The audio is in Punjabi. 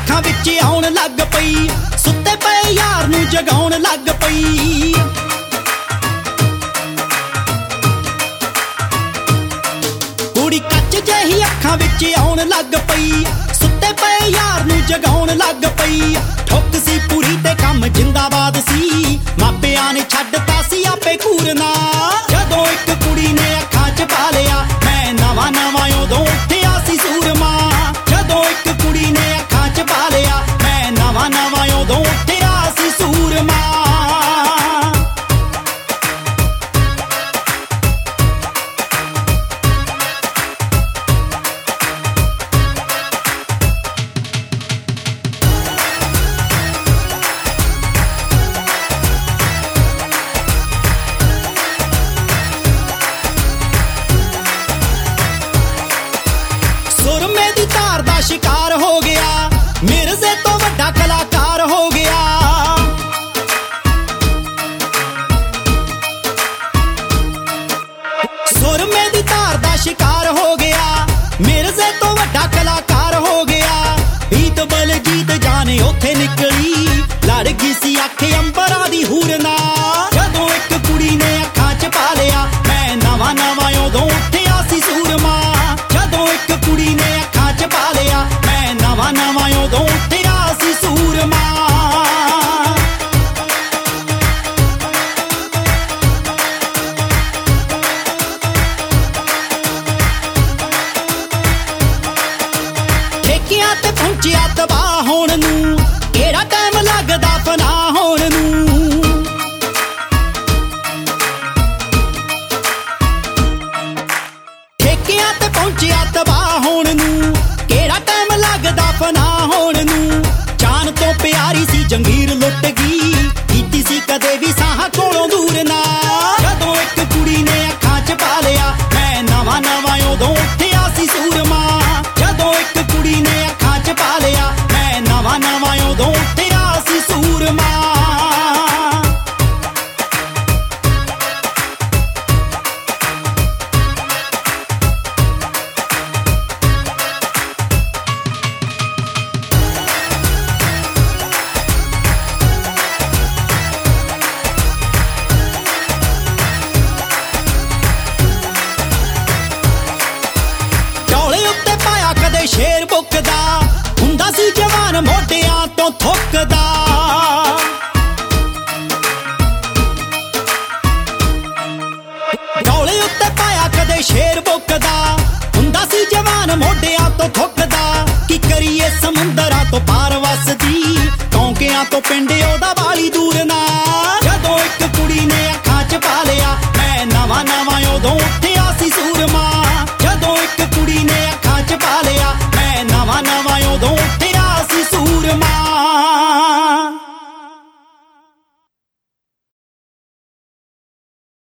ਅੱਖਾਂ ਵਿੱਚ ਆਉਣ ਲੱਗ ਪਈ, ਸੁੱਤੇ ਪਏ ਯਾਰ ਨੂੰ ਜਗਾਉਣ ਲੱਗ ਪਈ। ਕੁੜੀ ਕੱਚ ਜਿਹੀ ਅੱਖਾਂ ਵਿੱਚ ਆਉਣ ਲੱਗ ਪਈ, ਸੁੱਤੇ ਪਏ ਯਾਰ ਨੂੰ ਜਗਾਉਣ ਲੱਗ ਪਈ। ਠੁੱਕ ਸੀ ਪੂਰੀ ਤੇ ਕੰਮ ਜਿੰਦਾਬਾਦ ਸੀ, ਮਾਪਿਆਂ ਨੇ ਛੱਡਤਾ ਸੀ ਆਪੇ ਘੂਰਨਾ। ਜਦੋਂ ਇੱਕ ਕੁੜੀ ਨੇ ਅੱਖਾਂ 'ਚ ਪਾ ਲਿਆ, ਮੈਂ ਨਵਾਂ ਨਵਾਂ ਉਦੋਂ ਉੱਠਿਆ ਸੀ ਸੂਰਮਾ। ਜਦੋਂ ਇੱਕ ਕੁੜੀ ਨੇ ਅੱਖਾਂ 'ਚ ਪਾ ਲਿਆ, ਮੈਂ ਨਵਾਂ ਨਵਾਂ ਉਦੋਂ ਉੱਠਿਆ ਸੀ ਸੂਰਮਾ। ਸੁਰਮੇ ਦੀ ਧਾਰ ਦਾ ਸ਼ਿਕਾਰ ਹੋ ਗਿਆ, ਮਿਰਜ਼ੇ ਤੋਂ ਵੱਡਾ ਕਲਾਕਾਰ ਹੋ ਗਿਆ। ਸੁਰਮੇ ਦੀ ਧਾਰ ਦਾ ਸ਼ਿਕਾਰ ਹੋ ਗਿਆ, ਮਿਰਜ਼ੇ ਤੋਂ ਵੱਡਾ ਕਲਾਕਾਰ ਹੋ ਗਿਆ। ਪ੍ਰੀਤ ਬਲਜੀਤ ਜਾਣੇ ਉੱਥੇ ਨਿਕਲੀ, ਲੜ ਗਈ ਸੀ ਅੱਖ ਅੰਬਰਾਂ ਦੀ ਹੂਰਨਾ। ਜਦੋਂ ਇੱਕ ਕੁੜੀ ਨੇ ਅੱਖਾਂ 'ਚ ਪਾ ਲਿਆ, ਮੈਂ ਨਵਾਂ ਨਵਾਂ ਉਦੋਂ ਉੱਠਿਆ ਸੀ ਸੂਰਮਾ। ਜਦੋਂ ਇੱਕ ਕੁੜੀ ਨੇ ਅੱਖਾਂ 'ਚ ਪਾ ਲਿਆ, ਮੈਂ ਨਵਾਂ ਨਵਾਂ ਉਦੋਂ ਉੱਠਿਆ ਸੀ ਸੂਰਮਾ। ਠੇਕਿਆਂ ਤੇ ਪਹੁੰਚਿਆ ਤਬਾਹ ਹੋਣ ਨੂੰ, ਕਿਹੜਾ ਟਾਈਮ ਲੱਗਦਾ ਫਨਾਹ ਹੋਣ ਨੂੰ। ਠੇਕਿਆਂ ਤੇ ਪਹੁੰਚਿਆ ਤਬਾਹ ਹੋਣ ਨੂੰ, ਕਿਹੜਾ ਟਾਈਮ ਲੱਗਦਾ ਫਨਾਹ ਹੋਣ ਨੂੰ। ਜਾਨ ਤੋਂ ਪਿਆਰੀ ਸੀ ਜੰਗੀਰ ਲੁੱਟ ਗਈ, ਕੀਤੀ ਸੀ ਕਦੇ ਵੀ ਸਾਹਾਂ ਕੋਲੋਂ ਦੂਰ ਨਾ। ਜਦੋਂ ਇੱਕ ਕੁੜੀ ਨੇ ਅੱਖਾਂ 'ਚ ਪਾ ਲਿਆ, ਮੈਂ ਨਵਾਂ ਨਵਾਂ ਉਦੋਂ ਉੱਠਿਆ ਸੀ ਸੂਰਮਾ। ਜਦੋਂ ਇੱਕ ਕੁੜੀ ਨੇ ਅੱਖਾਂ 'ਚ ਪਾ ਲਿਆ, ਮੈਂ ਨਵਾਂ ਨਵਾਂ ਉਦੋਂ ਉੱਠਿਆ ਸੀ ਸੂਰਮਾ। ਕਦੇ ਸ਼ੇਰ ਬੁੱਕਦਾ ਹੁੰਦਾ ਸੀ ਜਵਾਨ ਮੋਢਿਆਂ ਤੋਂ ਥੁੱਕਦਾ। ਡੋਲੇ ਉੱਤੇ ਪਾਇਆ ਕਦੇ ਸ਼ੇਰ ਬੁੱਕਦਾ ਹੁੰਦਾ ਸੀ ਜਵਾਨ ਮੋਢਿਆਂ ਤੋਂ ਥੁੱਕਦਾ। ਕੀ ਕਰੀਏ ਸਮੁੰਦਰਾਂ ਤੋਂ ਪਾਰ ਵਸਦੀ, ਕੌਂਕਿਆਂ ਤੋਂ ਪਿੰਡ ਉਹਦਾ ਵਾਲੀ ਦੂਰ ਨਾ।